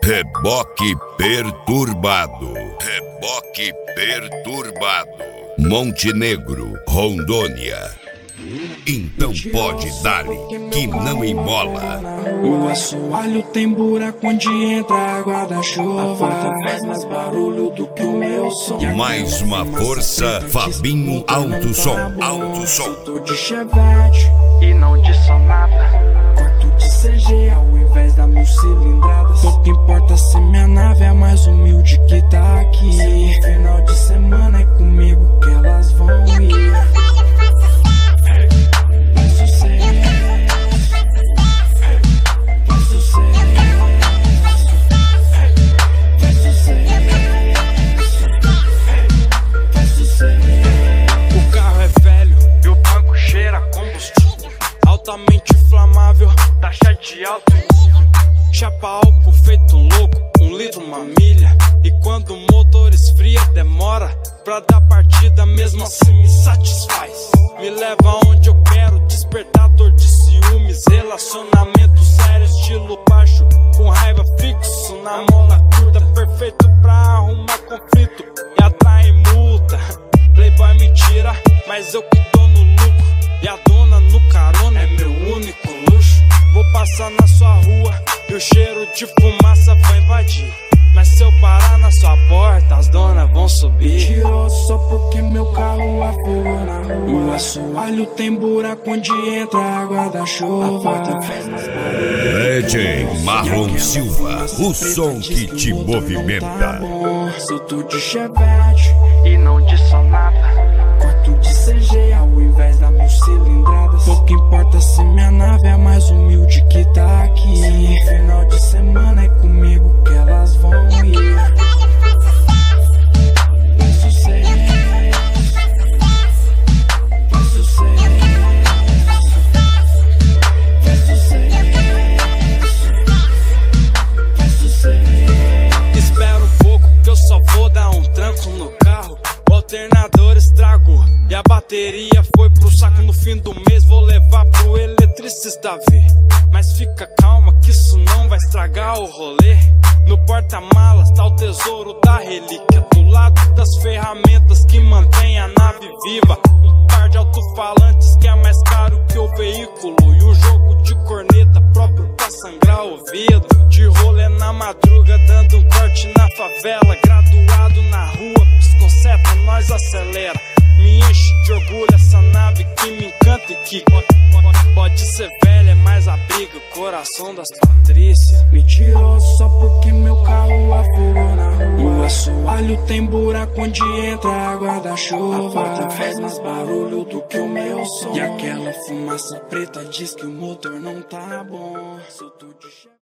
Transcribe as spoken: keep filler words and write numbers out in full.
Reboque perturbado. Reboque perturbado. Montenegro, Rondônia. Então pode dar-lhe, que não embola. O assoalho tem buraco onde entra a água da chuva. A porta faz mais barulho do que o meu som. Mais uma força, Fabinho Alto Som. Alto Som. Tô de Chevette e não de sonata. Quarto de C G ao invés da mil cilindradas. Pouco importa se minha nave é mais humilde que tá aqui. Final de semana é comigo que elas vão ir. Altamente inflamável, taxa de alto. Chapa álcool feito louco, um litro uma milha. E quando o motor esfria demora pra dar partida, mesmo assim me satisfaz. Me leva onde eu quero, despertador de ciúmes. Relacionamento sério, estilo baixo, com raiva fixo na mola curta. Perfeito pra arrumar conflito e atrai multa. Playboy me tira, mas eu que tô no lucro. E a dona no carona é meu único luxo. Vou passar na sua rua e o cheiro de fumaça vai invadir. Mas se eu parar na sua porta, as donas vão subir. Tirou só porque meu carro afogou na rua. O assoalho tem buraco onde entra a água da chuva. A porta fez mais barulho. D J Marlon Silva, o som que te movimenta. Se eu tô de Chevette e não de sonata. Quarto de C G ao invés da mil cilindradas. Pouco importa se minha nave é mais humilde que tá aqui. Final de semana é comigo que elas vão ir. Faz sucesso, faz sucesso, faz sucesso, faz sucesso. Espera um pouco que eu só vou dar um tranco no carro. O alternador estragou e a bateria foi pro saco. No fim do mês vou levar pro eletricista ver. Mas fica calma que isso não vai estragar o rolê. No porta-malas tá o tesouro da relíquia, do lado das ferramentas que mantém a nave viva. Um par de alto-falantes que é mais caro que o veículo. E um jogo de corneta próprio pra sangrar o ouvido. De rolê na madruga dando um corte na favela. Graduado na rua, piscoceta, nós acelera. Me enche de orgulho essa nave que me encanta e que pode, pode, pode ser velha, mas abriga o coração das Patrícias. Me tirou só porque meu carro afogou na rua. O assoalho tem buraco onde entra a água da chuva. A porta faz mais barulho do que o meu som. E aquela fumaça preta diz que o motor não tá bom. Se eu tô de